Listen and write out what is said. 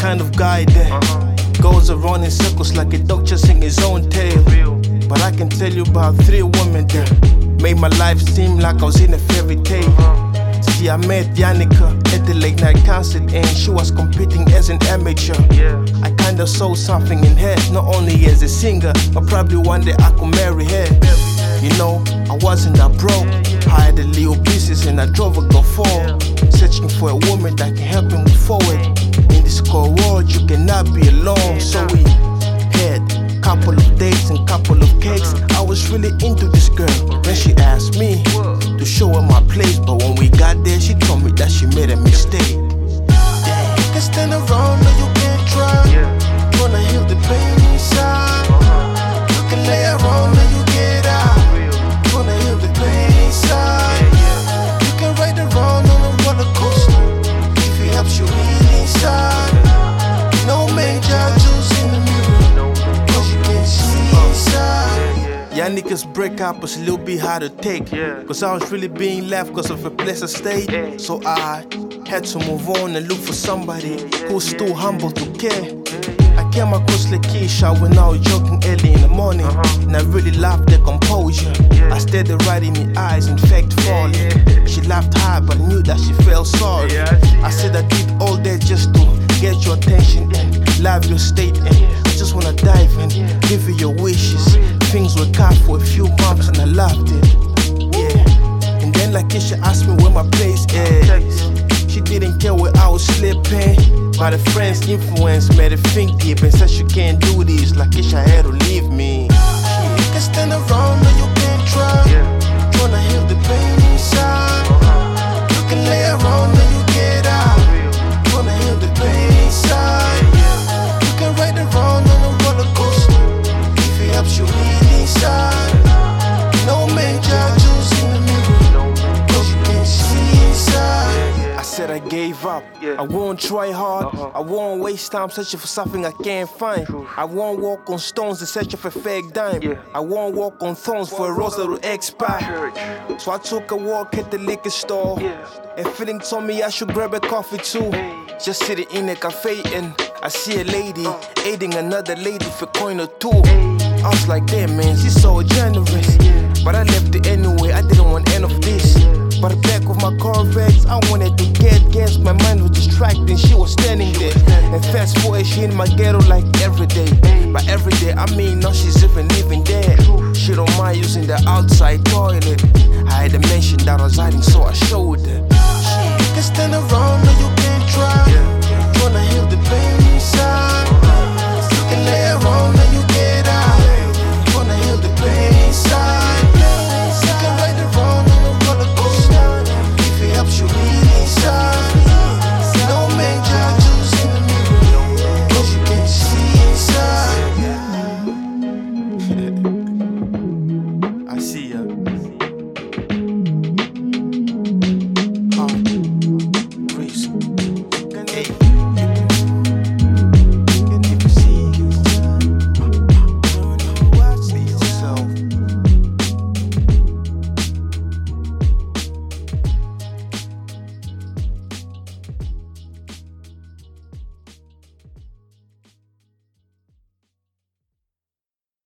kind of guy that goes around in circles like a dog chasing his own tail. But I can tell you about 3 women that made my life seem like I was in a fairy tale. See, I met Yannicka at the late night concert and she was competing as an amateur. I kinda saw something in her, not only as a singer, but probably one day I could marry her. You know, I wasn't that broke. I had a little business and I drove a Go 4, searching for a woman that can help me move forward. In this cold world, you cannot be alone. So we had couple of dates and couple of cakes. I was really into this girl when she asked me to show her my place, but when we got there, she told me that she made a mistake. You can stand around or you can try. Wanna heal the pain inside. You can lay around or you get out. Wanna heal the pain inside. You can ride around on a roller coaster if it helps you heal inside. No major juice in the mirror, cause you can see inside. Y'all niggas break up was a little bit hard to take, cause I was really being left cause of a place I stayed. So I had to move on and look for somebody who's still humble to care. I came across Lakeisha when I was joking early in the morning, and I really loved the composure. I stared her right in the eyes, in fact falling. She laughed hard but I knew that she felt sorry. I said I did all that just to get your attention and love your state, and I just wanna dive and give you your wishes. Things were cut for a few months and I loved it. Yeah. And then Lakeisha asked me where my place is. She didn't care where I was sleeping, but a friend's influence made her think deep and said she can't do this. Lakeisha had to leave me. You can stand around or you can try. Wanna heal the pain inside. You can lay around or you get out. Wanna heal the pain inside. You can ride around on a roller coaster if it helps you heal inside. No major juice in the mirror, cause you can see inside. I said I gave up. I won't try hard. I won't waste time searching for something I can't find. I won't walk on stones in search of a fake dime. I won't walk on thorns for a rose that will expire. So I took a walk at the liquor store, and feeling told me I should grab a coffee too. Just sitting in a cafe and I see a lady aiding another lady for a coin or two. I was like, damn man, she's so generous. But I left it anyway, I didn't want any of this. But the back of my Corvettes, I wanted to get gas. My mind was distracted, she was standing there. And fast forward, she in my ghetto like every day. By every day, I mean now she's even living there. She don't mind using the outside toilet. I had to mention that I was hiding, so I showed her. You can stand around or you can try.